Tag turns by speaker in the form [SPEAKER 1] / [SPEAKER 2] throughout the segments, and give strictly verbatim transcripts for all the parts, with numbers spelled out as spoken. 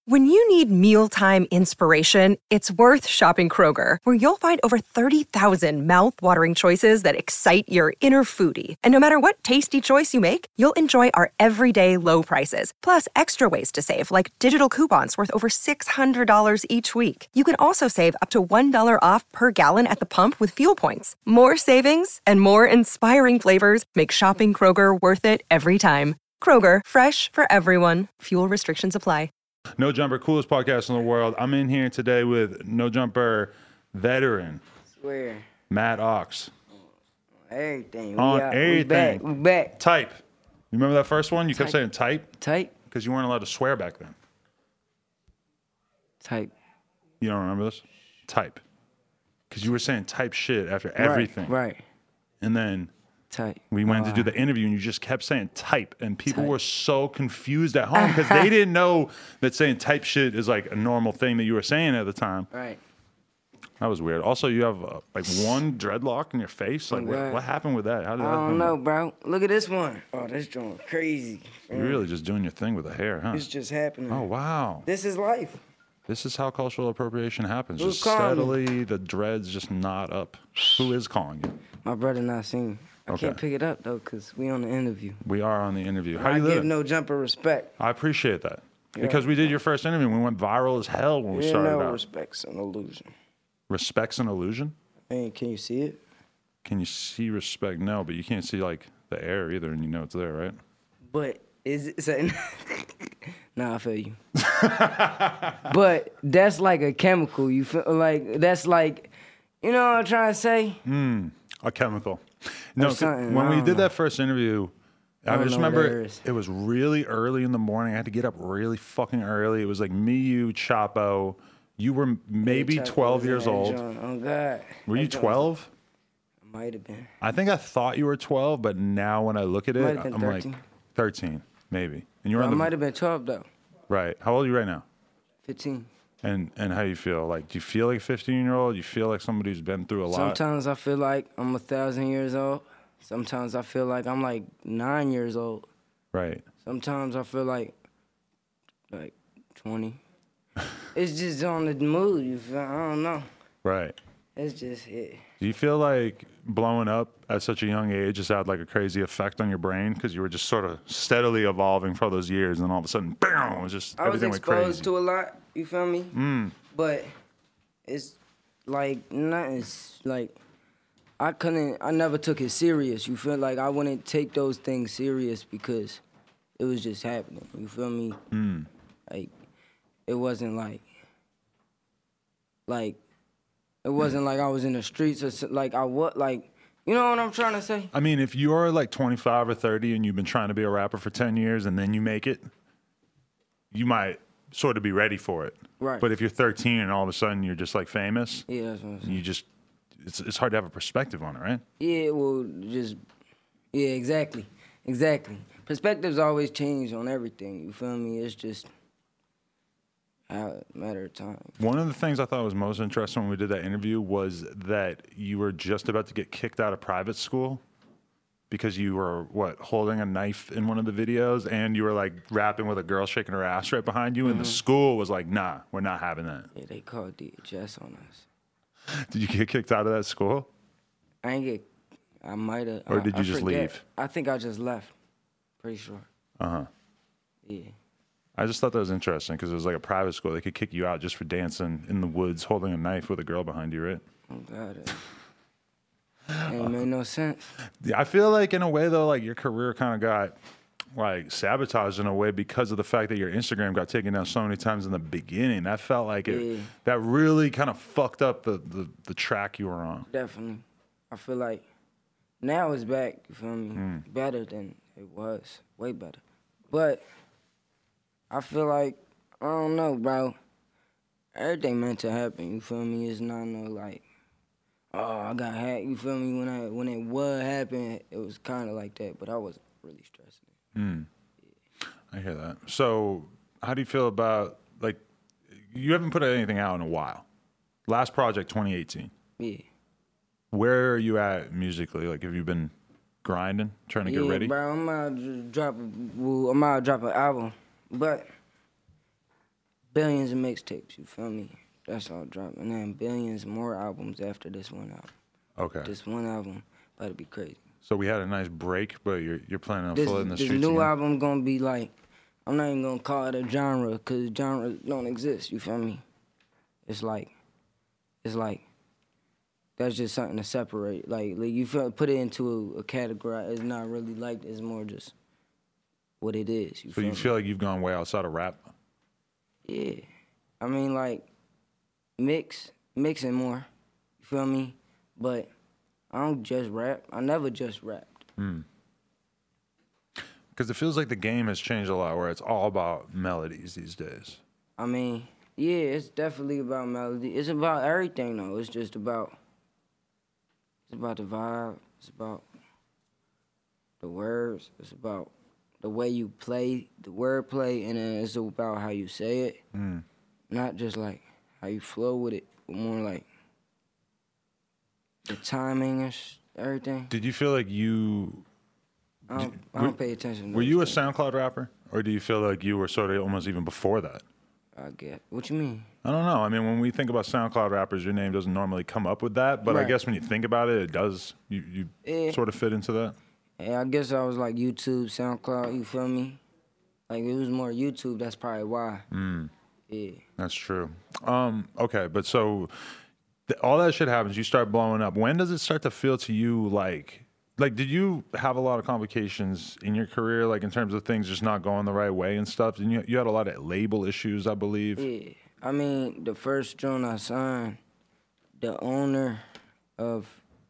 [SPEAKER 1] When you need mealtime inspiration, it's worth shopping Kroger, where you'll find over thirty thousand mouth-watering choices that excite your inner foodie. And no matter what tasty choice you make, you'll enjoy our everyday low prices, plus extra ways to save, like digital coupons worth over six hundred dollars each week. You can also save up to one dollar off per gallon at the pump with fuel points. More savings and more inspiring flavors make shopping Kroger worth it every time. Kroger, fresh for everyone. Fuel restrictions apply.
[SPEAKER 2] No Jumper, coolest podcast in the world. I'm in here today with No Jumper veteran.
[SPEAKER 3] Swear.
[SPEAKER 2] Matt Ox.
[SPEAKER 3] Everything.
[SPEAKER 2] On
[SPEAKER 3] we out.
[SPEAKER 2] everything.
[SPEAKER 3] We back. We back.
[SPEAKER 2] Type. You remember that first one? You kept
[SPEAKER 3] Type.
[SPEAKER 2] saying type?
[SPEAKER 3] Type.
[SPEAKER 2] Because you weren't allowed to swear back then.
[SPEAKER 3] Type.
[SPEAKER 2] You don't remember this? Type. Because you were saying type shit after everything.
[SPEAKER 3] Right. right.
[SPEAKER 2] And then
[SPEAKER 3] Type.
[SPEAKER 2] we went
[SPEAKER 3] Oh,
[SPEAKER 2] to do the interview and you just kept saying type. And people
[SPEAKER 3] Type.
[SPEAKER 2] were so confused at home because they didn't know that saying type shit is like a normal thing that you were saying at the time.
[SPEAKER 3] Right.
[SPEAKER 2] That was weird. Also, you have uh, like one dreadlock in your face. Like, what,
[SPEAKER 3] Right.
[SPEAKER 2] what happened with that? How did
[SPEAKER 3] I
[SPEAKER 2] that
[SPEAKER 3] don't
[SPEAKER 2] happen?
[SPEAKER 3] know, bro. Look at this one. Oh, this joint crazy.
[SPEAKER 2] You're really just doing your thing with the hair, huh?
[SPEAKER 3] It's just happening.
[SPEAKER 2] Oh, wow.
[SPEAKER 3] This is life.
[SPEAKER 2] This is how cultural appropriation happens.
[SPEAKER 3] Who's
[SPEAKER 2] Just
[SPEAKER 3] calling
[SPEAKER 2] steadily, the dreads just knot up. Who is calling you?
[SPEAKER 3] My brother not seen. I
[SPEAKER 2] Okay.
[SPEAKER 3] can't pick it up, though, because we on the interview.
[SPEAKER 2] We are on the interview. How
[SPEAKER 3] I
[SPEAKER 2] you
[SPEAKER 3] give
[SPEAKER 2] living?
[SPEAKER 3] No Jumper respect.
[SPEAKER 2] I appreciate that.
[SPEAKER 3] Yeah.
[SPEAKER 2] Because we did your first interview. We went viral as hell when we
[SPEAKER 3] You
[SPEAKER 2] started
[SPEAKER 3] know
[SPEAKER 2] out.
[SPEAKER 3] respect's an illusion.
[SPEAKER 2] Respect's an illusion?
[SPEAKER 3] Hey, can you see it?
[SPEAKER 2] Can you see respect? No, but you can't see like the air either, and you know it's there, right?
[SPEAKER 3] But is it saying? Nah, I feel you. But that's like a chemical. You feel like that's like, you know what I'm trying to say?
[SPEAKER 2] Mm, a chemical. No, 'cause
[SPEAKER 3] something,
[SPEAKER 2] when
[SPEAKER 3] I
[SPEAKER 2] we
[SPEAKER 3] don't
[SPEAKER 2] did
[SPEAKER 3] know.
[SPEAKER 2] that first interview, I,
[SPEAKER 3] I don't
[SPEAKER 2] just
[SPEAKER 3] know what
[SPEAKER 2] remember
[SPEAKER 3] that is.
[SPEAKER 2] it was really early in the morning. I had to get up really fucking early. It was like me, you, Chapo. You were maybe
[SPEAKER 3] Chuck
[SPEAKER 2] twelve
[SPEAKER 3] was in
[SPEAKER 2] years
[SPEAKER 3] that
[SPEAKER 2] old.
[SPEAKER 3] joint. Oh God.
[SPEAKER 2] Were you
[SPEAKER 3] That joint-
[SPEAKER 2] twelve?
[SPEAKER 3] Might have been.
[SPEAKER 2] I think I thought you were twelve, but now when I look at it,
[SPEAKER 3] Might have been
[SPEAKER 2] I'm
[SPEAKER 3] thirteen.
[SPEAKER 2] like thirteen, maybe. And you're
[SPEAKER 3] I
[SPEAKER 2] on the
[SPEAKER 3] might have been twelve though.
[SPEAKER 2] right. How old are you right now?
[SPEAKER 3] Fifteen.
[SPEAKER 2] And and how you feel? Like, do you feel like a fifteen year old? You feel like somebody who's been through a lot?
[SPEAKER 3] Sometimes I feel like I'm a thousand years old. Sometimes I feel like I'm like nine years old.
[SPEAKER 2] Right.
[SPEAKER 3] Sometimes I feel like like twenty. It's just on the mood. You feel? I don't know.
[SPEAKER 2] Right.
[SPEAKER 3] It's just it.
[SPEAKER 2] Do you feel like blowing up at such a young age has had like a crazy effect on your brain because you were just sort of steadily evolving for all those years, and all of a sudden, bam, it was just
[SPEAKER 3] I was
[SPEAKER 2] everything went
[SPEAKER 3] exposed
[SPEAKER 2] crazy.
[SPEAKER 3] to a lot. You feel me?
[SPEAKER 2] Mm.
[SPEAKER 3] But it's like nothing's like I couldn't. I never took it serious. You feel like I wouldn't take those things serious because it was just happening. You feel me?
[SPEAKER 2] Mm.
[SPEAKER 3] Like it wasn't like like it wasn't like I was in the streets or so- like I what like you know what I'm trying to say?
[SPEAKER 2] I mean, if you're like twenty-five or thirty and you've been trying to be a rapper for ten years and then you make it, you might sort of be ready for it.
[SPEAKER 3] Right.
[SPEAKER 2] But if you're thirteen and all of a sudden you're just like famous,
[SPEAKER 3] Yeah, that's what I'm saying.
[SPEAKER 2] you just it's it's hard to have a perspective on it, right?
[SPEAKER 3] Yeah, well, just yeah, exactly, exactly. Perspectives always change on everything. You feel me? It's just a matter of time.
[SPEAKER 2] One of the things I thought was most interesting when we did that interview was that you were just about to get kicked out of private school because you were, what, holding a knife in one of the videos and you were like rapping with a girl shaking her ass right behind you, and the school was like, nah, we're not having that.
[SPEAKER 3] Yeah, they called D H S on us.
[SPEAKER 2] Did you get kicked out of that school?
[SPEAKER 3] I ain't get. I might have.
[SPEAKER 2] Or
[SPEAKER 3] I-
[SPEAKER 2] did you
[SPEAKER 3] I
[SPEAKER 2] just
[SPEAKER 3] forget.
[SPEAKER 2] leave?
[SPEAKER 3] I think I just left. Pretty sure.
[SPEAKER 2] Uh huh.
[SPEAKER 3] Yeah.
[SPEAKER 2] I just thought that was interesting because it was like a private school. They could kick you out just for dancing in the woods holding a knife with a girl behind you, right?
[SPEAKER 3] Oh God. It ain't made no sense.
[SPEAKER 2] Yeah, I feel like in a way though, like your career kind of got like sabotaged in a way because of the fact that your Instagram got taken down so many times in the beginning. That felt like it.
[SPEAKER 3] Yeah.
[SPEAKER 2] That really kind of fucked up the, the the track you were on.
[SPEAKER 3] Definitely. I feel like now it's back. You feel me?
[SPEAKER 2] Mm.
[SPEAKER 3] Better than it was. Way better. But I feel like I don't know, bro. Everything meant to happen. You feel me? It's not no like, oh, I got hacked. You feel me? When I when it would happen, it was kind of like that. But I wasn't really stressing it.
[SPEAKER 2] Mm. I hear that. So, how do you feel about like you haven't put anything out in a while? Last project, twenty eighteen.
[SPEAKER 3] Yeah.
[SPEAKER 2] Where are you at musically? Like, have you been grinding, trying to
[SPEAKER 3] yeah,
[SPEAKER 2] get ready?
[SPEAKER 3] bro. I'm out to drop. A, well, I'm out to drop an album, but billions of mixtapes, you feel me? That's all dropping. And then billions more albums after this one album.
[SPEAKER 2] Okay.
[SPEAKER 3] This one album about to be crazy.
[SPEAKER 2] So we had a nice break, but you're you're planning on
[SPEAKER 3] This,
[SPEAKER 2] flooding the
[SPEAKER 3] this
[SPEAKER 2] streets
[SPEAKER 3] new
[SPEAKER 2] again?
[SPEAKER 3] album gonna be like, I'm not even gonna call it a genre, because genre don't exist, you feel me? It's like, it's like, that's just something to separate. Like, like you feel, put it into a, a category, it's not really like, it's more just what it is. You
[SPEAKER 2] So
[SPEAKER 3] feel
[SPEAKER 2] you
[SPEAKER 3] me?
[SPEAKER 2] feel like you've gone way outside of rap?
[SPEAKER 3] Yeah. I mean, like, mix, mixing more, you feel me? But I don't just rap. I never just rapped.
[SPEAKER 2] Because it feels like the game has changed a lot, where it's all about melodies these days.
[SPEAKER 3] I mean, yeah, it's definitely about melody. It's about everything, though. It's just about, it's about the vibe. It's about the words. It's about the way you play the wordplay, and then it's about how you say it.
[SPEAKER 2] Mm.
[SPEAKER 3] Not just like how you flow with it, but more like the timing and sh- everything.
[SPEAKER 2] Did you feel like you
[SPEAKER 3] I don't, I
[SPEAKER 2] were-
[SPEAKER 3] don't pay attention to
[SPEAKER 2] were you a
[SPEAKER 3] those things,
[SPEAKER 2] SoundCloud rapper, or do you feel like you were sort of almost even before that?
[SPEAKER 3] I get. What you mean?
[SPEAKER 2] I don't know. I mean, when we think about SoundCloud rappers, your name doesn't normally come up with that, but I
[SPEAKER 3] Right.
[SPEAKER 2] guess when you think about it, it does. You you
[SPEAKER 3] Yeah.
[SPEAKER 2] sort of fit into that.
[SPEAKER 3] Yeah, I guess I was like YouTube, SoundCloud, you feel me? Like, it was more YouTube, that's probably why.
[SPEAKER 2] Mm.
[SPEAKER 3] Yeah.
[SPEAKER 2] That's true. Um, okay, but so th- all that shit happens. You start blowing up. When does it start to feel to you like, like, did you have a lot of complications in your career, like in terms of things just not going the right way and stuff? And you, you had a lot of label issues, I believe.
[SPEAKER 3] Yeah. I mean, the first joint I signed, the owner of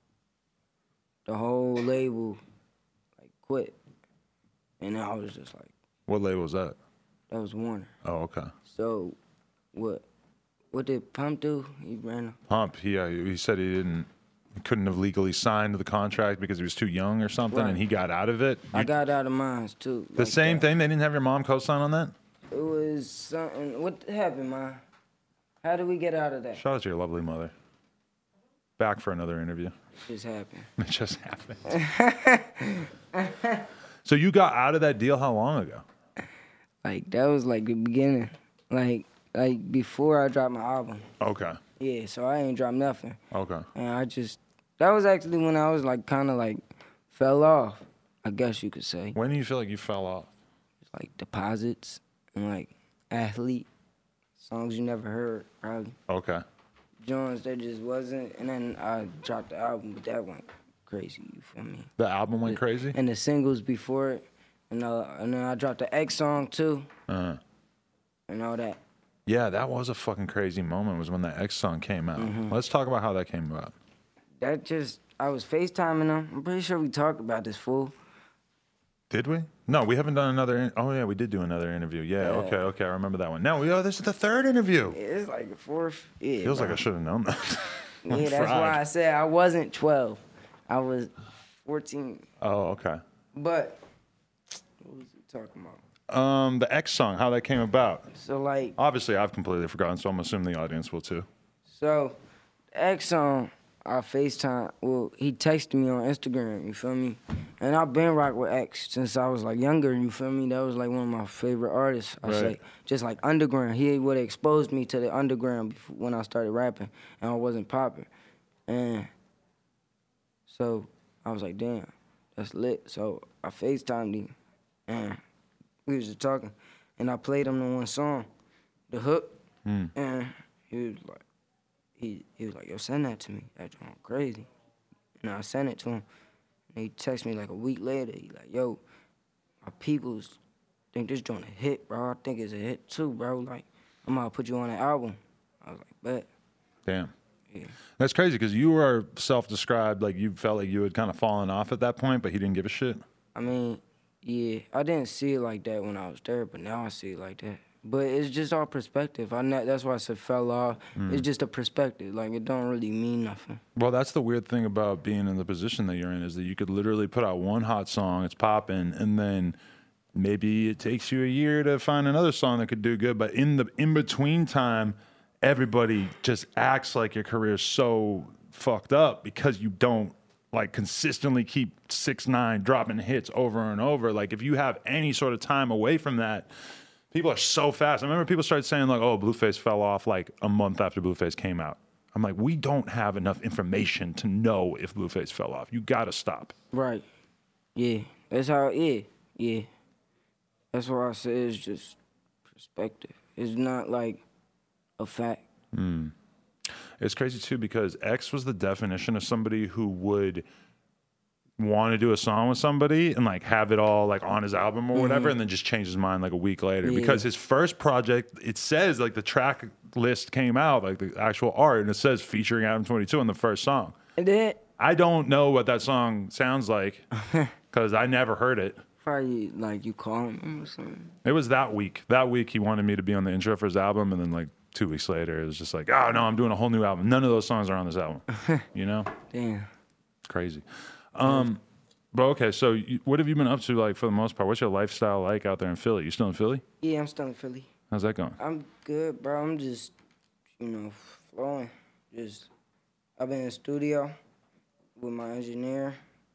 [SPEAKER 3] the whole label, like, quit. And I was just like,
[SPEAKER 2] What label was that?
[SPEAKER 3] that was Warner.
[SPEAKER 2] Oh, okay.
[SPEAKER 3] So, what what did Pump do? He ran a,
[SPEAKER 2] Pump. Yeah, he said he didn't, he couldn't have legally signed the contract because he was too young or something,
[SPEAKER 3] Right.
[SPEAKER 2] and he got out of it.
[SPEAKER 3] I
[SPEAKER 2] You-
[SPEAKER 3] got out of mine, too.
[SPEAKER 2] the
[SPEAKER 3] like
[SPEAKER 2] same
[SPEAKER 3] that.
[SPEAKER 2] thing. They didn't have your mom co-sign on that.
[SPEAKER 3] It was something, what happened, man? How did we get out of that?
[SPEAKER 2] Shout out to your lovely mother. Back for another interview.
[SPEAKER 3] It just happened.
[SPEAKER 2] It just happened. So you got out of that deal how long ago?
[SPEAKER 3] Like, that was like the beginning. Like, like before I dropped my album.
[SPEAKER 2] Okay.
[SPEAKER 3] Yeah, so I ain't dropped nothing.
[SPEAKER 2] Okay.
[SPEAKER 3] And I just, that was actually when I was like, kind of like, fell off, I guess you could say.
[SPEAKER 2] When do you feel like you fell off?
[SPEAKER 3] Like deposits and like athlete, songs you never heard, probably.
[SPEAKER 2] Okay.
[SPEAKER 3] Jones, that just wasn't. And then I dropped the album, but that went crazy, you feel me?
[SPEAKER 2] The album went crazy?
[SPEAKER 3] And the singles before it. And, uh, and then I dropped the X song too,
[SPEAKER 2] Uh-huh.
[SPEAKER 3] and all that.
[SPEAKER 2] Yeah, that was a fucking crazy moment was when that X song came out. Let's talk about how that came about.
[SPEAKER 3] That just, I was FaceTiming them. I'm pretty sure we talked about this, fool.
[SPEAKER 2] Did we? No, we haven't done another. In- oh, yeah, we did do another interview. Yeah, okay, okay. I remember that one. Now, we, oh, this is the third interview.
[SPEAKER 3] It's like the fourth. Yeah,
[SPEAKER 2] Feels
[SPEAKER 3] bro.
[SPEAKER 2] like I should have known that. I'm
[SPEAKER 3] Yeah, that's
[SPEAKER 2] fried.
[SPEAKER 3] why I said I wasn't twelve. I was fourteen.
[SPEAKER 2] Oh, okay.
[SPEAKER 3] But, what was he talking about?
[SPEAKER 2] Um, the X song, how that came about.
[SPEAKER 3] So, like,
[SPEAKER 2] Obviously, I've completely forgotten, so I'm assuming the audience will too.
[SPEAKER 3] so, the X song, I FaceTime, well, he texted me on Instagram, you feel me? And I've been rock with X since I was, like, younger, you feel me? That was, like, one of my favorite artists, I
[SPEAKER 2] Right.
[SPEAKER 3] say. Just, like, underground. He would have exposed me to the underground before, when I started rapping, and I wasn't popping. And so, I was like, damn, that's lit. So, I FaceTimed him, and we was just talking, and I played him the one song, the hook,
[SPEAKER 2] Mm.
[SPEAKER 3] and he was like, he he was like, yo, send that to me. That joint crazy. And I sent it to him. And he texted me like a week later. He like, yo, my peoples think this joint a hit, bro. I think it's a hit too, bro. Like, I'm gonna put you on the album. I was like, bet.
[SPEAKER 2] Damn.
[SPEAKER 3] Yeah.
[SPEAKER 2] That's crazy because you were self-described, like you felt like you had kind of fallen off at that point, but he didn't give a shit.
[SPEAKER 3] I mean, yeah, I didn't see it like that when I was there, but now I see it like that. But it's just all perspective. I ne- that's why I said fell off. It's just a perspective. Like, it don't really mean nothing.
[SPEAKER 2] Well, that's the weird thing about being in the position that you're in is that you could literally put out one hot song, it's popping, and then maybe it takes you a year to find another song that could do good. But in the in between time, everybody just acts like your career is so fucked up because you don't like consistently keep six nine dropping hits over and over. Like if you have any sort of time away from that, People are so fast. I remember people started saying like, "Oh, Blueface fell off like a month after Blueface came out." I'm like, we don't have enough information to know if Blueface fell off. You gotta stop.
[SPEAKER 3] Right. Yeah. That's how. Yeah. Yeah. That's why I say it's just perspective. It's not like a fact.
[SPEAKER 2] Mm. It's crazy too because X was the definition of somebody who would want to do a song with somebody and like have it all like on his album or whatever, mm-hmm. and then just change his mind like a week later. Yeah. Because his first project, it says like the track list came out, like the actual art, and it says featuring Adam twenty-two on the first song.
[SPEAKER 3] And then
[SPEAKER 2] I don't know what that song sounds like because I never heard it.
[SPEAKER 3] Probably like you calling him or something.
[SPEAKER 2] It was that week. That week he wanted me to be on the intro for his album, and then like two weeks later it was just like, oh no, I'm doing a whole new album. None of those songs are on this album. You know?
[SPEAKER 3] Damn.
[SPEAKER 2] It's crazy. Um, but okay, so you, what have you been up to like for the most part? What's your lifestyle like out there in Philly? You still in Philly?
[SPEAKER 3] Yeah, I'm still in Philly.
[SPEAKER 2] How's that going?
[SPEAKER 3] I'm good, bro. I'm just, you know, flowing. Just, I've been in the studio with my engineer.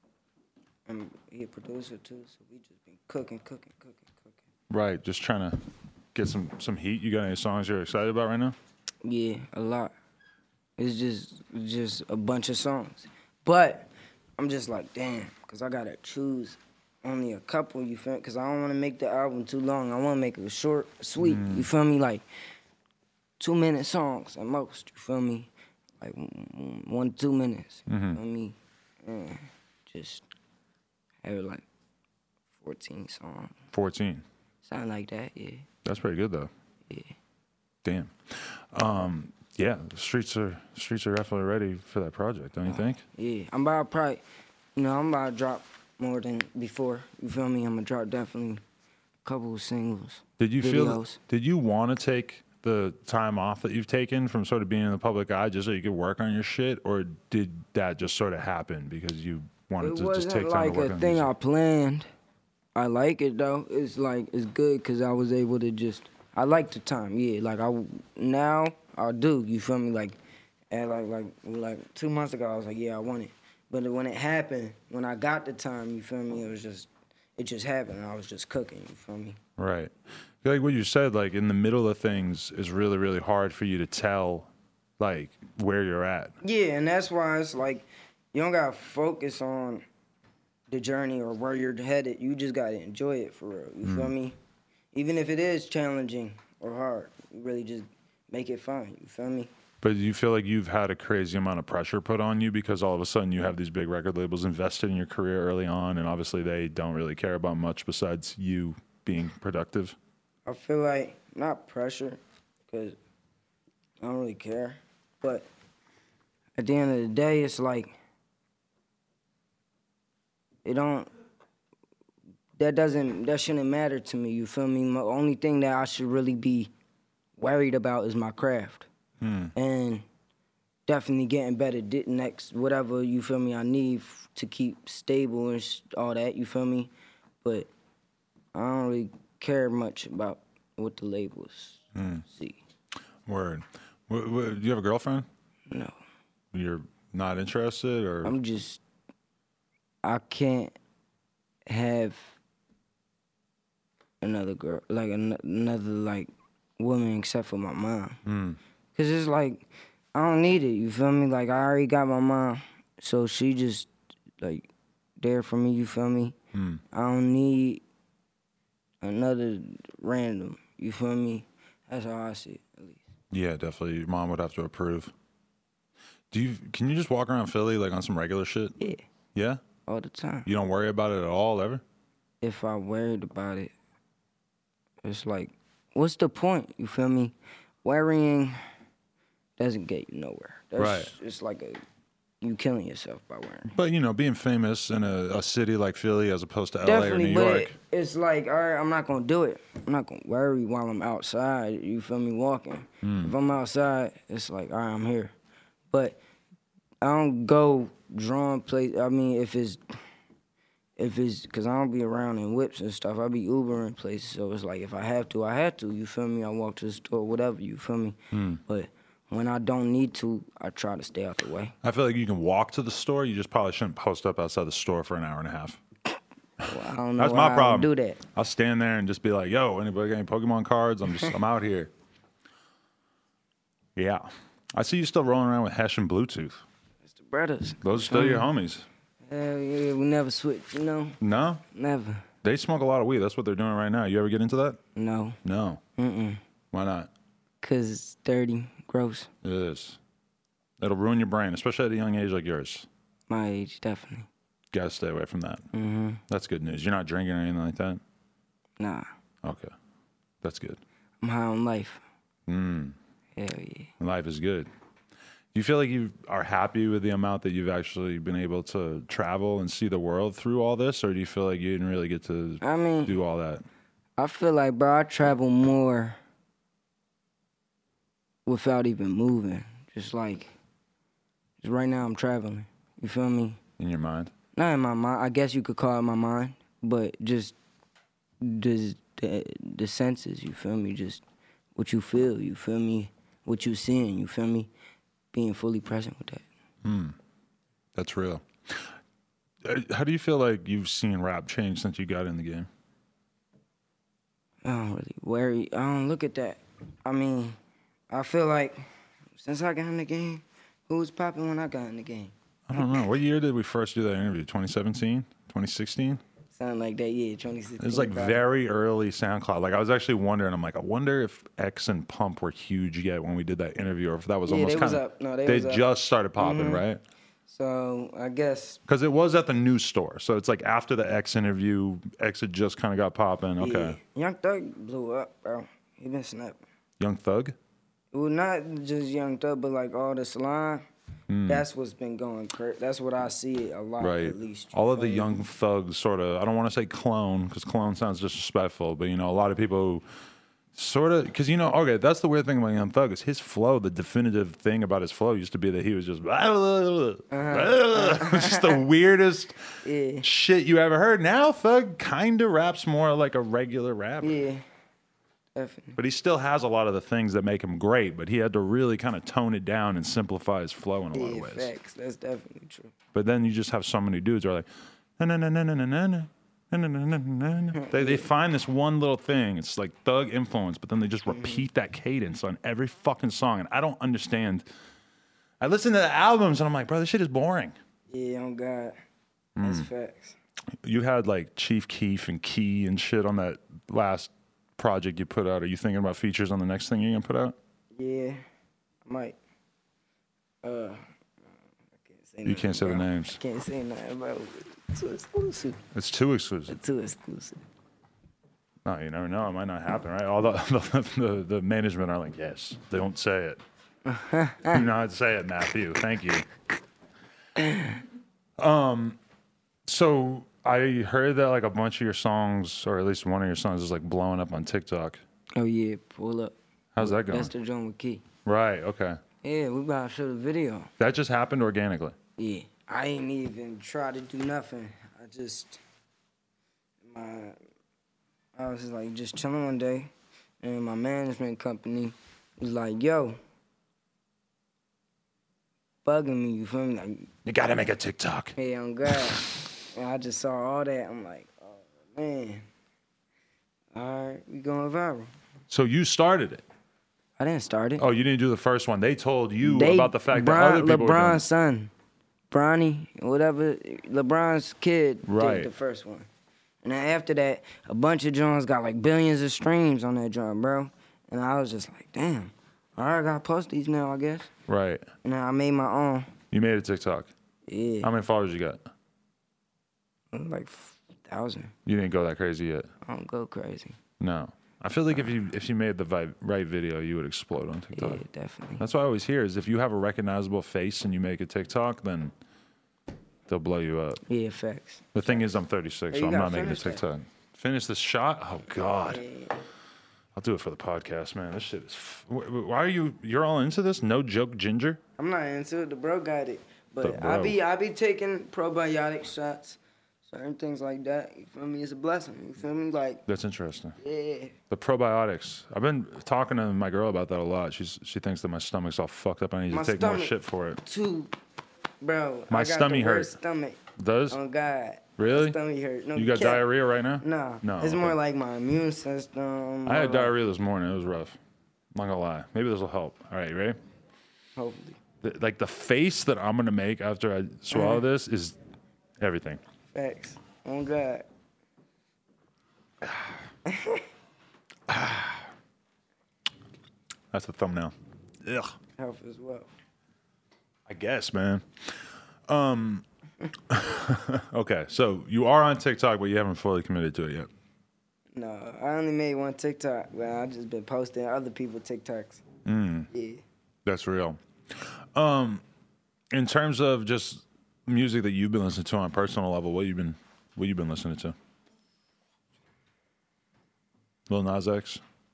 [SPEAKER 3] And he a producer too, so we just been cooking, cooking, cooking, cooking.
[SPEAKER 2] Right, just trying to get some some heat. You got any songs you're excited about right now?
[SPEAKER 3] Yeah, a lot. It's just just a bunch of songs, but I'm just like, damn, because I gotta choose only a couple. You feel? Because I don't want to make the album too long. I want to make it short, sweet. Mm. You feel me? Like two minute songs at most. You feel me? Like one two minutes. Mm-hmm. You feel me? Yeah, just. I have like fourteen songs.
[SPEAKER 2] fourteen?
[SPEAKER 3] Something like that, yeah.
[SPEAKER 2] That's pretty good, though.
[SPEAKER 3] Yeah.
[SPEAKER 2] Damn. Um, yeah, the streets are streets are definitely ready for that project, don't you think?
[SPEAKER 3] Yeah. I'm about to probably, you know, I'm about to drop more than before. You feel me? I'm going to drop definitely a couple of singles.
[SPEAKER 2] Did you
[SPEAKER 3] videos.
[SPEAKER 2] feel, did you want to take the time off that you've taken from sort of being in the public eye just so you could work on your shit, or did that just sort of happen because you wanted
[SPEAKER 3] it
[SPEAKER 2] to just take time
[SPEAKER 3] like
[SPEAKER 2] to work
[SPEAKER 3] a
[SPEAKER 2] on
[SPEAKER 3] thing
[SPEAKER 2] music?
[SPEAKER 3] I planned. I like it though. It's like it's good because I was able to just. I like the time. Yeah, like I now I do. You feel me? Like, and like like like two months ago I was like, yeah, I want it. But when it happened, when I got the time, you feel me? It was just, it just happened. I was just cooking. You feel me?
[SPEAKER 2] Right. Like what you said, like in the middle of things is really really hard for you to tell, like where you're at.
[SPEAKER 3] Yeah, and that's why it's like. You don't gotta focus on the journey or where you're headed. You just gotta enjoy it for real. You mm. feel me? Even if it is challenging or hard, you really just make it fun. You feel me?
[SPEAKER 2] But do you feel like you've had a crazy amount of pressure put on you because all of a sudden you have these big record labels invested in your career early on, and obviously they don't really care about much besides you being productive?
[SPEAKER 3] I feel like, not pressure, because I don't really care, but at the end of the day, it's like, It don't, that doesn't, that shouldn't matter to me, you feel me? The only thing that I should really be worried about is my craft. Hmm. And definitely getting better next, whatever, you feel me, I need to keep stable and all that, you feel me? But I don't really care much about what the labels hmm. see.
[SPEAKER 2] Word. What, what, do you have a girlfriend?
[SPEAKER 3] No.
[SPEAKER 2] You're not interested, or?
[SPEAKER 3] I'm just... I can't have another girl, like an- another like woman except for my mom. Mm. Cause it's like I don't need it. You feel me? Like I already got my mom, so she just like there for me. You feel me? Mm. I don't need another random. You feel me? That's how I see it, at least.
[SPEAKER 2] Yeah, definitely. Your mom would have to approve. Do you? Can you just walk around Philly like on some regular shit?
[SPEAKER 3] Yeah.
[SPEAKER 2] Yeah.
[SPEAKER 3] All the time.
[SPEAKER 2] You don't worry about it at all, ever?
[SPEAKER 3] If I worried about it, it's like, what's the point? You feel me? Worrying doesn't get you nowhere. That's,
[SPEAKER 2] right.
[SPEAKER 3] It's like a you killing yourself by worrying.
[SPEAKER 2] But, you know, being famous in a, a city like Philly as opposed to L A
[SPEAKER 3] Definitely,
[SPEAKER 2] or New
[SPEAKER 3] but
[SPEAKER 2] York.
[SPEAKER 3] It, it's like, all right, I'm not going to do it. I'm not going to worry while I'm outside, you feel me, walking. Mm. If I'm outside, it's like, all right, I'm here. But I don't go drawing place. I mean, if it's, if it's, because I don't be around in whips and stuff. I be Ubering places. So it's like, if I have to, I have to. You feel me? I walk to the store, whatever. You feel me? Mm. But when I don't need to, I try to stay out the way.
[SPEAKER 2] I feel like you can walk to the store. You just probably shouldn't post up outside the store for an hour and a half.
[SPEAKER 3] Well, I don't know
[SPEAKER 2] That's
[SPEAKER 3] why
[SPEAKER 2] my
[SPEAKER 3] I
[SPEAKER 2] problem.
[SPEAKER 3] don't do that.
[SPEAKER 2] I'll stand there and just be like, yo, anybody got any Pokemon cards? I'm just, I'm out here. Yeah. I see you still rolling around with Hesh and Bluetooth.
[SPEAKER 3] It's the brothers.
[SPEAKER 2] Those are still your homies.
[SPEAKER 3] Hell yeah, we never switch, you know?
[SPEAKER 2] No?
[SPEAKER 3] Never.
[SPEAKER 2] They smoke a lot of weed. That's what they're doing right now. You ever get into that?
[SPEAKER 3] No.
[SPEAKER 2] No.
[SPEAKER 3] Mm-mm.
[SPEAKER 2] Why not?
[SPEAKER 3] Because it's dirty, gross.
[SPEAKER 2] It is. It'll ruin your brain, especially at a young age like yours.
[SPEAKER 3] My age, definitely.
[SPEAKER 2] Got to stay away from that.
[SPEAKER 3] Mm-hmm.
[SPEAKER 2] That's good news. You're not drinking or anything like that?
[SPEAKER 3] Nah.
[SPEAKER 2] Okay. That's good.
[SPEAKER 3] I'm high on life.
[SPEAKER 2] Mm.
[SPEAKER 3] Hell yeah.
[SPEAKER 2] Life is good. Do you feel like you are happy with the amount that you've actually been able to travel and see the world through all this? Or do you feel like you didn't really get to
[SPEAKER 3] I mean,
[SPEAKER 2] do all that?
[SPEAKER 3] I feel like, bro, I travel more without even moving. Just like, just right now I'm traveling. You feel me?
[SPEAKER 2] In your mind?
[SPEAKER 3] Not in my mind. I guess you could call it my mind, but just the, the, the senses, you feel me? Just what you feel, you feel me? What you seeing, you feel me? Being fully present with that.
[SPEAKER 2] Hmm. That's real. Uh, How do you feel like you've seen rap change since you got in the game?
[SPEAKER 3] I don't really worry. I don't look at that. I mean, I feel like since I got in the game, who was popping when I got in the game?
[SPEAKER 2] I don't know. What year did we first do that interview? twenty seventeen? twenty sixteen?
[SPEAKER 3] Something like that, yeah, twenty sixteen.
[SPEAKER 2] It was like
[SPEAKER 3] probably.
[SPEAKER 2] very early SoundCloud. Like I was actually wondering, I'm like, I wonder if X and Pump were huge yet when we did that interview, or if that was
[SPEAKER 3] Yeah,
[SPEAKER 2] almost
[SPEAKER 3] they was
[SPEAKER 2] kind of.
[SPEAKER 3] up. No, they
[SPEAKER 2] they
[SPEAKER 3] was up.
[SPEAKER 2] just started popping,
[SPEAKER 3] Mhm.
[SPEAKER 2] right?
[SPEAKER 3] So I guess.
[SPEAKER 2] Because it was at the news store. So it's like after the X interview, X had just kind of got popping. Okay.
[SPEAKER 3] Yeah. Young Thug blew up, bro. He been snapping.
[SPEAKER 2] Young Thug?
[SPEAKER 3] Well, not just Young Thug, but like all the salon.
[SPEAKER 2] Mm.
[SPEAKER 3] That's what's been going crazy. That's what I see a lot,
[SPEAKER 2] Right.
[SPEAKER 3] at least. you
[SPEAKER 2] All of the
[SPEAKER 3] feel me?
[SPEAKER 2] Young Thugs sort of, I don't want to say clone, because clone sounds disrespectful, but you know, a lot of people sort of, because you know, okay, that's the weird thing about Young Thug is his flow, the definitive thing about his flow used to be that he was just,
[SPEAKER 3] Uh-huh.
[SPEAKER 2] just the weirdest
[SPEAKER 3] Yeah.
[SPEAKER 2] shit you ever heard. Now Thug kind of raps more like a regular rapper.
[SPEAKER 3] Yeah. Definitely.
[SPEAKER 2] But he still has a lot of the things that make him great, but he had to really kind of tone it down and simplify his flow in a lot of
[SPEAKER 3] Yeah,
[SPEAKER 2] ways.
[SPEAKER 3] facts. That's definitely true.
[SPEAKER 2] But then you just have so many dudes who are like, na na na na na na na na na na na na. They they find this one little thing. It's like Thug influence, but then they just repeat that cadence on every fucking song, and I don't understand. I listen to the albums and I'm like, bro, this shit is boring.
[SPEAKER 3] Yeah, on God. That's
[SPEAKER 2] Mm.
[SPEAKER 3] facts.
[SPEAKER 2] You had like Chief Keef and Key and shit on that last project you put out. Are you thinking about features on the next thing you're gonna put out?
[SPEAKER 3] Yeah, I might. Uh, I can't say
[SPEAKER 2] You
[SPEAKER 3] nothing,
[SPEAKER 2] can't say the
[SPEAKER 3] bro.
[SPEAKER 2] names.
[SPEAKER 3] I can't say nothing, bro. Too exclusive.
[SPEAKER 2] It's too exclusive.
[SPEAKER 3] Too exclusive.
[SPEAKER 2] No, you never know. It might not happen, right? All the the, the, the management are like, yes, don't say it. Do not say it, Matthew. Thank you. Um, so I heard that like a bunch of your songs, or at least one of your songs, is like blowing up on TikTok.
[SPEAKER 3] Oh yeah, pull up.
[SPEAKER 2] How's that going?
[SPEAKER 3] That's the joint with Key.
[SPEAKER 2] Right. Okay.
[SPEAKER 3] Yeah, we about to show the video.
[SPEAKER 2] That just happened organically.
[SPEAKER 3] Yeah, I ain't even try to do nothing. I just my I was just like just chilling one day, and my management company was like, "Yo, bugging me." You feel me? Like,
[SPEAKER 2] You gotta make a TikTok.
[SPEAKER 3] hey, on God. And I just saw all that. I'm like, oh man. All right, we going viral.
[SPEAKER 2] So you started it.
[SPEAKER 3] I didn't start it.
[SPEAKER 2] Oh, you didn't do the first one. They told you
[SPEAKER 3] They-
[SPEAKER 2] about the fact
[SPEAKER 3] Bron,
[SPEAKER 2] that other people were doing it.
[SPEAKER 3] LeBron's son, Bronny, whatever, LeBron's kid
[SPEAKER 2] Right.
[SPEAKER 3] did the first one. And then after that, a bunch of joints got like billions of streams on that joint, bro. And I was just like, damn, all right, I gotta post these now, I guess.
[SPEAKER 2] Right.
[SPEAKER 3] And then I made my own.
[SPEAKER 2] You made a TikTok.
[SPEAKER 3] Yeah,
[SPEAKER 2] How many followers you got?
[SPEAKER 3] like thousand.
[SPEAKER 2] You didn't go that crazy yet.
[SPEAKER 3] I don't go crazy.
[SPEAKER 2] No. I feel like if you if you made the vi- right video, you would explode on TikTok.
[SPEAKER 3] Yeah, definitely.
[SPEAKER 2] That's what I always hear is if you have a recognizable face and you make a TikTok, then they'll blow you up.
[SPEAKER 3] Yeah, facts.
[SPEAKER 2] The thing is, I'm thirty-six,
[SPEAKER 3] Hey,
[SPEAKER 2] so
[SPEAKER 3] you
[SPEAKER 2] I'm not
[SPEAKER 3] gotta
[SPEAKER 2] making a
[SPEAKER 3] finish that.
[SPEAKER 2] TikTok. Finish this shot? Oh, God.
[SPEAKER 3] Yeah.
[SPEAKER 2] I'll do it for the podcast, man. This shit is... F- wh- wh- Why are you... You're all into this? No joke ginger?
[SPEAKER 3] I'm not into it. The bro got it,
[SPEAKER 2] The
[SPEAKER 3] but
[SPEAKER 2] bro.
[SPEAKER 3] I be I be taking probiotic shots, certain things like that. You feel me? It's a blessing. You feel me? Like
[SPEAKER 2] That's interesting.
[SPEAKER 3] yeah,
[SPEAKER 2] The probiotics. I've been talking to my girl about that a lot. She's She thinks that my stomach's all fucked up. I need
[SPEAKER 3] My
[SPEAKER 2] to take more
[SPEAKER 3] stomach.
[SPEAKER 2] shit for it.
[SPEAKER 3] too, bro.
[SPEAKER 2] My
[SPEAKER 3] I got
[SPEAKER 2] stomach
[SPEAKER 3] the worst
[SPEAKER 2] hurt.
[SPEAKER 3] Stomach.
[SPEAKER 2] Does?
[SPEAKER 3] On God.
[SPEAKER 2] Really?
[SPEAKER 3] My stomach hurt. No,
[SPEAKER 2] You got
[SPEAKER 3] cap.
[SPEAKER 2] diarrhea right now?
[SPEAKER 3] Nah.
[SPEAKER 2] No,
[SPEAKER 3] It's
[SPEAKER 2] okay.
[SPEAKER 3] more like my immune system.
[SPEAKER 2] I had
[SPEAKER 3] like,
[SPEAKER 2] diarrhea this morning. It was rough. I'm not gonna lie. Maybe this will help. All right, you ready?
[SPEAKER 3] Hopefully.
[SPEAKER 2] The, like the face that I'm gonna make after I swallow
[SPEAKER 3] Uh-huh.
[SPEAKER 2] this is everything.
[SPEAKER 3] Facts. Oh God.
[SPEAKER 2] That's the thumbnail. Ugh.
[SPEAKER 3] Health as well.
[SPEAKER 2] I guess, man. Um. Okay, so you are on TikTok, but you haven't fully committed to it yet.
[SPEAKER 3] No, I only made one TikTok, but I just been posting other people TikToks.
[SPEAKER 2] Mm.
[SPEAKER 3] Yeah.
[SPEAKER 2] That's real. Um, in terms of just music that you've been listening to on a personal level, what you been what you been listening to? Lil Nas X.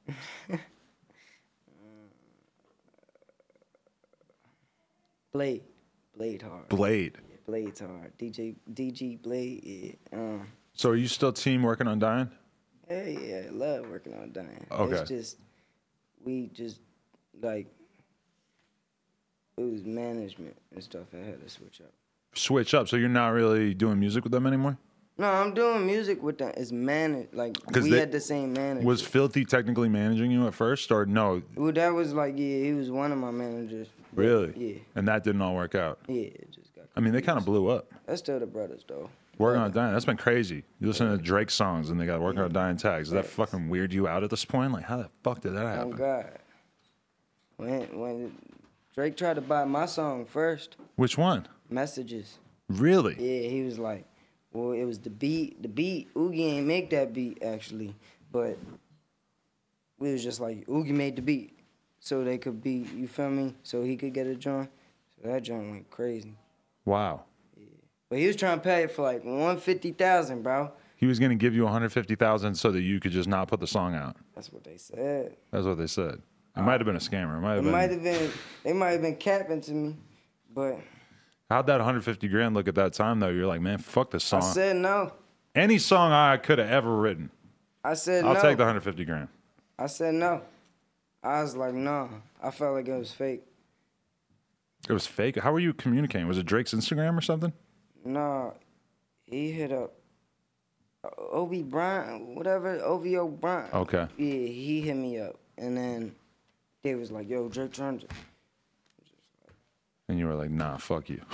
[SPEAKER 3] Blade. Blade hard.
[SPEAKER 2] Blade.
[SPEAKER 3] Yeah, Blade's hard. D J D G Blade. Yeah. Um,
[SPEAKER 2] So are you still team working on dying?
[SPEAKER 3] hey, yeah, I love working on dying.
[SPEAKER 2] Okay.
[SPEAKER 3] It's just we just like it was management and stuff. I had to switch up.
[SPEAKER 2] Switch up. So you're not really doing music with them anymore?
[SPEAKER 3] No, I'm doing music with them. It's managed. Like
[SPEAKER 2] 'Cause
[SPEAKER 3] we
[SPEAKER 2] they-
[SPEAKER 3] had the same manager.
[SPEAKER 2] Was Filthy technically managing you at first, or no?
[SPEAKER 3] well, that was like yeah, he was one of my managers. But,
[SPEAKER 2] Really?
[SPEAKER 3] Yeah.
[SPEAKER 2] And that didn't all work out.
[SPEAKER 3] Yeah. It just got.
[SPEAKER 2] I mean, they kind of blew up.
[SPEAKER 3] That's still the brothers though.
[SPEAKER 2] Working on dying. That's been crazy. You listen to Drake songs and they got working on dying tags. Does that fucking weird you out at this point? Like, how the fuck did that
[SPEAKER 3] Oh
[SPEAKER 2] happen?
[SPEAKER 3] God. When when Drake tried to buy my song first,
[SPEAKER 2] Which one?
[SPEAKER 3] Messages.
[SPEAKER 2] Really?
[SPEAKER 3] Yeah, he was like, well, it was the beat. The beat, Oogie ain't make that beat actually, but we was just like, Oogie made the beat, so they could be, you feel me? So he could get a joint. So that joint went crazy.
[SPEAKER 2] Wow.
[SPEAKER 3] But he was trying to pay it for like one fifty thousand, bro.
[SPEAKER 2] He was going to give you one hundred fifty thousand dollars so that you could just not put the song out.
[SPEAKER 3] That's what they said.
[SPEAKER 2] That's what they said. It might have been a scammer. It might
[SPEAKER 3] It
[SPEAKER 2] have been.
[SPEAKER 3] might have been, they might have been capping to me, but
[SPEAKER 2] How'd that one hundred fifty grand look at that time though? You're like, man, fuck this
[SPEAKER 3] I
[SPEAKER 2] song.
[SPEAKER 3] said no.
[SPEAKER 2] Any song I could have ever written,
[SPEAKER 3] I said
[SPEAKER 2] I'll
[SPEAKER 3] no.
[SPEAKER 2] take the one hundred fifty grand.
[SPEAKER 3] I said no. I was like, no. I felt like it was fake.
[SPEAKER 2] It was fake. How were you communicating? Was it Drake's Instagram or something?
[SPEAKER 3] No, he hit up O B Bryant, whatever, O V O Bryant.
[SPEAKER 2] Okay.
[SPEAKER 3] Yeah, he hit me up. And then they was like, yo, Drake turned it.
[SPEAKER 2] And you were like, nah, fuck you.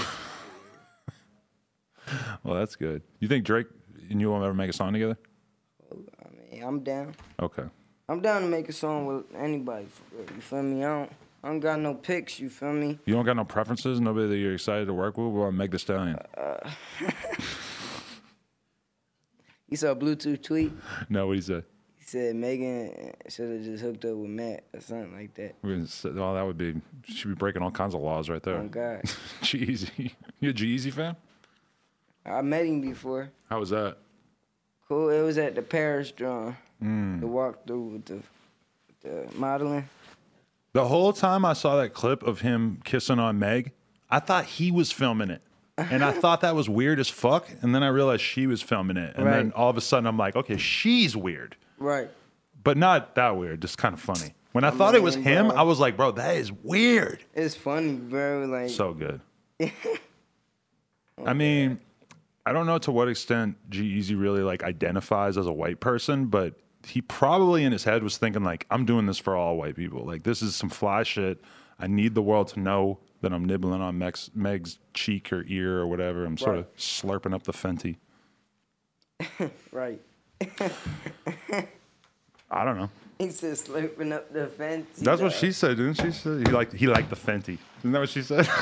[SPEAKER 2] Well, that's good. You think Drake and you will ever make a song together?
[SPEAKER 3] I mean, I'm down.
[SPEAKER 2] Okay.
[SPEAKER 3] I'm down to make a song with anybody, for real. You feel me? I don't, I don't got no picks, you feel me?
[SPEAKER 2] You don't got no preferences? Nobody that you're excited to work with? What about Meg Thee Stallion?
[SPEAKER 3] Uh, you saw a Bluetooth tweet?
[SPEAKER 2] No, what he said?
[SPEAKER 3] He said Megan should have just hooked up with Matt or something like that.
[SPEAKER 2] We're gonna say- Oh, that would be, she'd be breaking all kinds of laws right there.
[SPEAKER 3] Oh, God.
[SPEAKER 2] G-Eazy. You a G-Eazy fan?
[SPEAKER 3] I met him before.
[SPEAKER 2] How was that?
[SPEAKER 3] Cool. It was at the Paris drum.
[SPEAKER 2] Mm.
[SPEAKER 3] The walkthrough with the, with the modeling.
[SPEAKER 2] The whole time I saw that clip of him kissing on Meg, I thought he was filming it. And I thought that was weird as fuck. And then I realized she was filming it. And then
[SPEAKER 3] Right.
[SPEAKER 2] all of a sudden I'm like, okay, she's weird.
[SPEAKER 3] Right.
[SPEAKER 2] But not that weird, just kind of funny. When I, thought it was
[SPEAKER 3] mean,
[SPEAKER 2] him,
[SPEAKER 3] bro.
[SPEAKER 2] I was like, bro, that is weird.
[SPEAKER 3] It's funny, bro. Like,
[SPEAKER 2] So good. I mean, I don't know to what extent G-Eazy really like identifies as a white person, but he probably in his head was thinking like, I'm doing this for all white people. Like, this is some fly shit. I need the world to know that I'm nibbling on Meg's, Meg's cheek or ear or whatever. I'm sort
[SPEAKER 3] Right.
[SPEAKER 2] of slurping up the Fenty.
[SPEAKER 3] right.
[SPEAKER 2] I don't know.
[SPEAKER 3] He said slurping up the fence.
[SPEAKER 2] That's what she said, didn't she? Say he liked he liked the Fenty. Isn't that what she said?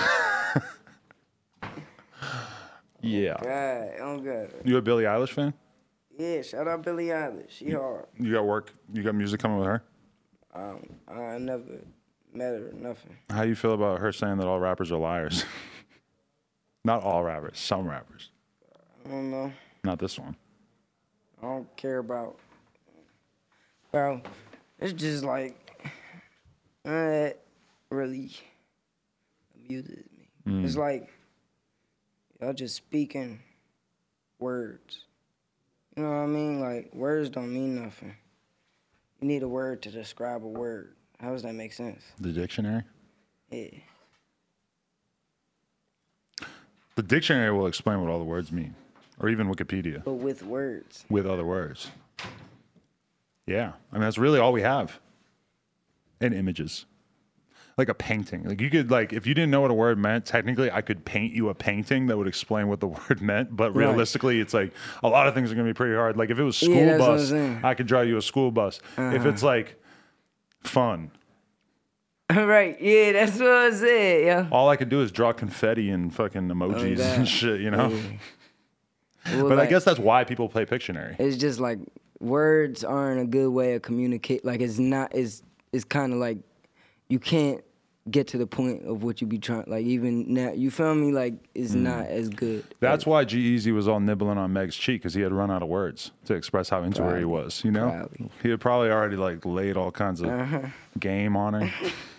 [SPEAKER 2] Yeah.
[SPEAKER 3] God, oh God.
[SPEAKER 2] You a Billie Eilish fan?
[SPEAKER 3] Yeah, shout out Billie Eilish. She hard.
[SPEAKER 2] You got work? You got music coming with her?
[SPEAKER 3] Um, I never met her or nothing.
[SPEAKER 2] How you feel about her saying that all rappers are liars? Not all rappers, some rappers.
[SPEAKER 3] I don't know.
[SPEAKER 2] Not this one.
[SPEAKER 3] I don't care about. Bro, it's just like that really amuses me.
[SPEAKER 2] Mm.
[SPEAKER 3] It's like y'all just speaking words. You know what I mean? Like words don't mean nothing. You need a word to describe a word. How does that make sense?
[SPEAKER 2] The dictionary?
[SPEAKER 3] Yeah.
[SPEAKER 2] The dictionary will explain what all the words mean. or even Wikipedia.
[SPEAKER 3] But with words.
[SPEAKER 2] With other words. Yeah. I mean, that's really all we have. And images. Like a painting. Like you could, like, if you didn't know what a word meant, technically I could paint you a painting that would explain what the word meant. But
[SPEAKER 3] Right.
[SPEAKER 2] realistically, it's like a lot of things are going to be pretty hard. Like if it was school
[SPEAKER 3] Yeah, that's what I'm
[SPEAKER 2] bus,
[SPEAKER 3] saying.
[SPEAKER 2] I could draw you a school bus.
[SPEAKER 3] Uh-huh.
[SPEAKER 2] If it's like fun,
[SPEAKER 3] Right, yeah, that's what I said, yeah.
[SPEAKER 2] all I could do is draw confetti and fucking emojis
[SPEAKER 3] God.
[SPEAKER 2] and shit, you know?
[SPEAKER 3] Yeah. Well,
[SPEAKER 2] But I
[SPEAKER 3] like,
[SPEAKER 2] guess that's why people play Pictionary.
[SPEAKER 3] it's just like words aren't a good way of communicate. Like it's not. It's it's kind of like you can't get to the point of what you be trying. Like even now, you feel me? Like it's
[SPEAKER 2] Mm.
[SPEAKER 3] not as good.
[SPEAKER 2] That's
[SPEAKER 3] Like,
[SPEAKER 2] why G-Eazy was all nibbling on Meg's cheek, because he had run out of words to express how into her he
[SPEAKER 3] Probably.
[SPEAKER 2] was, you know?
[SPEAKER 3] Probably.
[SPEAKER 2] He had probably already like laid all kinds of
[SPEAKER 3] Uh-huh.
[SPEAKER 2] game on her.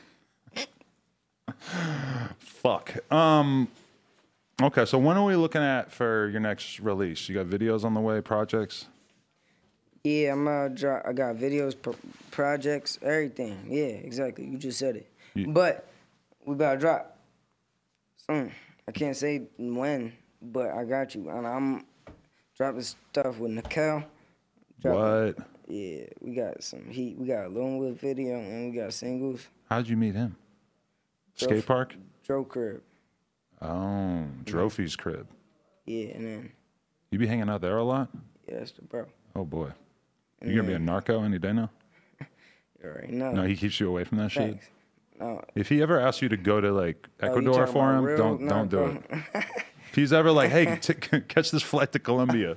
[SPEAKER 2] Fuck. Um. Okay, so when are we looking at for your next release? You got videos on the way, projects?
[SPEAKER 3] Yeah, I'm uh, dro- I got videos, pro- projects, everything. Yeah, exactly. You just said it.
[SPEAKER 2] You-
[SPEAKER 3] But we about to drop soon. I can't say when, but I got you. And I'm dropping stuff with Nikel.
[SPEAKER 2] What?
[SPEAKER 3] Yeah, we got some heat. We got a Longwood video and we got singles.
[SPEAKER 2] How'd you meet him?
[SPEAKER 3] Dro-
[SPEAKER 2] Skate park?
[SPEAKER 3] Dro Crib.
[SPEAKER 2] Oh, Drophy's crib.
[SPEAKER 3] Yeah, and then,
[SPEAKER 2] You be hanging out there a lot?
[SPEAKER 3] yeah, that's the bro.
[SPEAKER 2] Oh boy. You gonna be a narco any day now?
[SPEAKER 3] You already know.
[SPEAKER 2] No, he keeps you away from that shit.
[SPEAKER 3] Thanks. No,
[SPEAKER 2] If he ever asks you to go to like
[SPEAKER 3] oh, you
[SPEAKER 2] Ecuador
[SPEAKER 3] talking
[SPEAKER 2] for
[SPEAKER 3] about
[SPEAKER 2] him,
[SPEAKER 3] real
[SPEAKER 2] don't don't do
[SPEAKER 3] narco?
[SPEAKER 2] it. If he's ever like, hey, t- catch this flight to Colombia.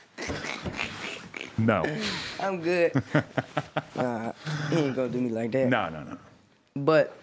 [SPEAKER 2] No,
[SPEAKER 3] I'm good. Nah, he ain't gonna do me like that.
[SPEAKER 2] no, no, no.
[SPEAKER 3] But,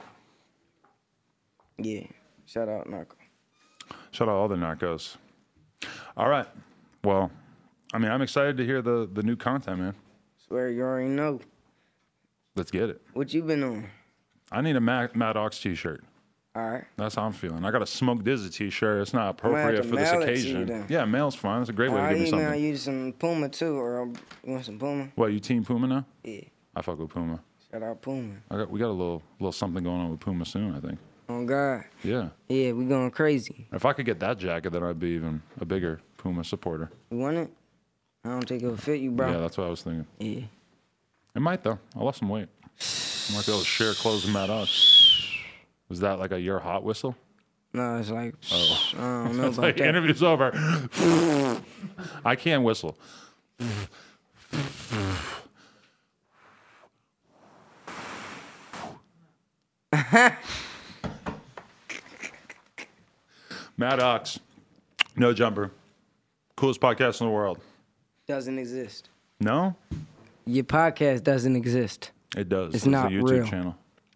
[SPEAKER 3] yeah, shout out Narco.
[SPEAKER 2] Shout out all the narcos. All right. Well, I mean, I'm excited to hear the the new content, man.
[SPEAKER 3] Swear you already know.
[SPEAKER 2] Let's get it.
[SPEAKER 3] What you been on?
[SPEAKER 2] I need a Mad, Mad Ox t-shirt.
[SPEAKER 3] All right.
[SPEAKER 2] That's how I'm feeling. I got a Smoke Dizzy t-shirt. It's not
[SPEAKER 3] gonna have
[SPEAKER 2] appropriate
[SPEAKER 3] to
[SPEAKER 2] for this
[SPEAKER 3] mail it to you
[SPEAKER 2] occasion.
[SPEAKER 3] then.
[SPEAKER 2] Yeah, mail's fine. It's a great way to
[SPEAKER 3] I'll
[SPEAKER 2] give me
[SPEAKER 3] email
[SPEAKER 2] something.
[SPEAKER 3] you some Puma too, or I'll- you want some Puma?
[SPEAKER 2] What, you team Puma now?
[SPEAKER 3] Yeah.
[SPEAKER 2] I fuck with Puma.
[SPEAKER 3] Shout out Puma.
[SPEAKER 2] I got, we got a little little something going on with Puma soon, I think.
[SPEAKER 3] Oh God.
[SPEAKER 2] Yeah.
[SPEAKER 3] Yeah, we going crazy.
[SPEAKER 2] If I could get that jacket, then I'd be even a bigger Puma supporter.
[SPEAKER 3] You want it? I don't think it'll fit you, bro.
[SPEAKER 2] Yeah, that's what I was thinking.
[SPEAKER 3] Yeah.
[SPEAKER 2] It might, though. I lost some weight. I might be able to share clothes with Mad Ox. Was that like a your hot whistle?
[SPEAKER 3] No, it's like,
[SPEAKER 2] Oh.
[SPEAKER 3] I don't know
[SPEAKER 2] It's
[SPEAKER 3] about
[SPEAKER 2] like,
[SPEAKER 3] that.
[SPEAKER 2] interview's over. I can't whistle. Mad Ox, No Jumper, coolest podcast in the world.
[SPEAKER 3] Doesn't exist.
[SPEAKER 2] No,
[SPEAKER 3] Your podcast doesn't exist.
[SPEAKER 2] it does.
[SPEAKER 3] It's
[SPEAKER 2] a
[SPEAKER 3] not
[SPEAKER 2] YouTube
[SPEAKER 3] real.
[SPEAKER 2] channel.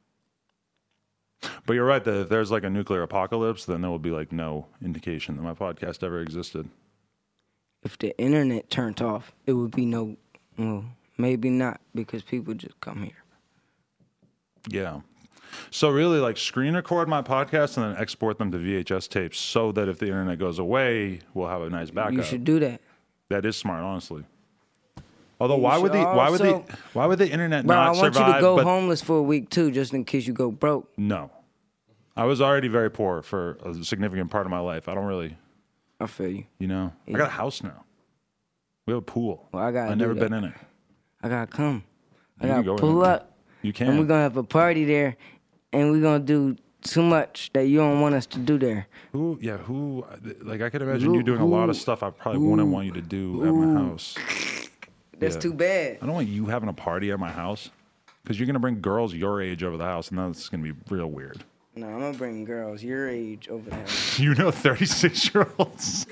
[SPEAKER 2] But you're right that if there's like a nuclear apocalypse, then there will be like no indication that my podcast ever existed.
[SPEAKER 3] If the internet turned off, it would be no, well, maybe not, because people just come here.
[SPEAKER 2] Yeah. So really, like, screen record my podcast and then export them to V H S tapes so that if the internet goes away, we'll have a nice backup.
[SPEAKER 3] You should do that.
[SPEAKER 2] That is smart, honestly. Although,
[SPEAKER 3] You
[SPEAKER 2] why would
[SPEAKER 3] should
[SPEAKER 2] the why would the
[SPEAKER 3] also-
[SPEAKER 2] why would the internet
[SPEAKER 3] Bro, I
[SPEAKER 2] not
[SPEAKER 3] want
[SPEAKER 2] survive?
[SPEAKER 3] you to go
[SPEAKER 2] but
[SPEAKER 3] homeless for a week too, just in case you go broke.
[SPEAKER 2] no, I was already very poor for a significant part of my life. I don't really,
[SPEAKER 3] I feel you.
[SPEAKER 2] you know, I
[SPEAKER 3] Yeah.
[SPEAKER 2] got a house now. We have a pool.
[SPEAKER 3] Well, I gotta
[SPEAKER 2] I've
[SPEAKER 3] do
[SPEAKER 2] never
[SPEAKER 3] that.
[SPEAKER 2] been in it.
[SPEAKER 3] I gotta come. I
[SPEAKER 2] You can
[SPEAKER 3] gotta
[SPEAKER 2] go in
[SPEAKER 3] pull
[SPEAKER 2] there.
[SPEAKER 3] up,
[SPEAKER 2] You
[SPEAKER 3] and we're
[SPEAKER 2] can.
[SPEAKER 3] gonna have a party there, and we're gonna do too much that you don't want us to do there.
[SPEAKER 2] Who? Yeah. Who? Like, I could imagine you doing a lot of stuff I probably wouldn't want you to do at my house.
[SPEAKER 3] That's
[SPEAKER 2] Yeah.
[SPEAKER 3] too bad.
[SPEAKER 2] I don't want you having a party at my house because you're gonna bring girls your age over the house, and that's gonna be real weird.
[SPEAKER 3] No, I'm gonna bring girls your age over there.
[SPEAKER 2] You know, thirty-six year olds.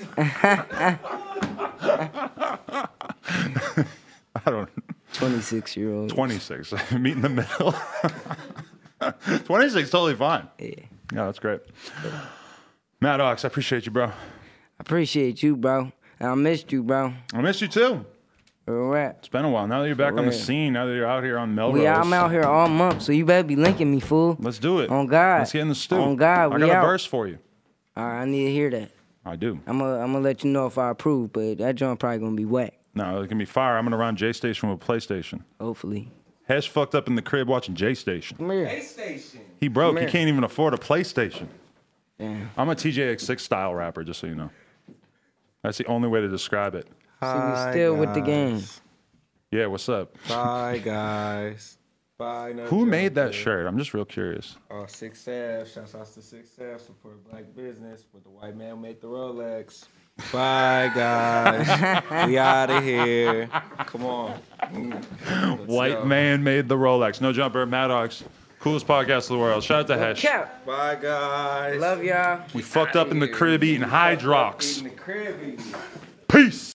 [SPEAKER 2] I don't.
[SPEAKER 3] twenty-six year old.
[SPEAKER 2] twenty-six. Meet in the middle. twenty-six, totally fine.
[SPEAKER 3] Yeah.
[SPEAKER 2] Yeah, that's great. Mad Ox, I appreciate you, bro.
[SPEAKER 3] I appreciate you, bro. And I missed you, bro.
[SPEAKER 2] I miss you too.
[SPEAKER 3] Real rap.
[SPEAKER 2] It's been a while. Now that you're back on the
[SPEAKER 3] real.
[SPEAKER 2] scene, now that you're out here on Melrose.
[SPEAKER 3] We, I'm out here all month, so you better be linking me, fool.
[SPEAKER 2] Let's do it.
[SPEAKER 3] On God.
[SPEAKER 2] Let's get in the stew.
[SPEAKER 3] On God,
[SPEAKER 2] I
[SPEAKER 3] we
[SPEAKER 2] got
[SPEAKER 3] out.
[SPEAKER 2] a verse for you.
[SPEAKER 3] All right, I need to hear that.
[SPEAKER 2] I do.
[SPEAKER 3] I'm gonna I'm gonna let you know if I approve, but that joint probably gonna be whack.
[SPEAKER 2] No, it can be fire. I'm gonna run J Station with PlayStation.
[SPEAKER 3] Hopefully.
[SPEAKER 2] Hesh fucked up in the crib watching J Station.
[SPEAKER 3] Come here.
[SPEAKER 4] PlayStation.
[SPEAKER 2] He broke.
[SPEAKER 3] Come
[SPEAKER 2] He
[SPEAKER 3] here.
[SPEAKER 2] can't even afford a PlayStation.
[SPEAKER 3] Damn.
[SPEAKER 2] I'm a T J X six style rapper, just so you know. That's the only way to describe it.
[SPEAKER 3] See, we still with the game.
[SPEAKER 2] Yeah, what's up?
[SPEAKER 4] Bye, guys. Bye. No
[SPEAKER 2] Who made that
[SPEAKER 4] joking.
[SPEAKER 2] shirt? I'm just real curious.
[SPEAKER 4] Uh, Six Sav. Shouts out to Six Sav. Support black business. But the white man made the Rolex. Bye, guys. We out of here. Come on. Let's
[SPEAKER 2] White
[SPEAKER 4] go.
[SPEAKER 2] man made the Rolex. No Jumper, Maddox. Coolest podcast in the world. Shout out to Hesh.
[SPEAKER 3] Cap.
[SPEAKER 4] Bye, guys.
[SPEAKER 3] Love y'all.
[SPEAKER 2] We fucked up in the crib eating Hydrox.
[SPEAKER 4] In the crib eating.
[SPEAKER 2] Peace.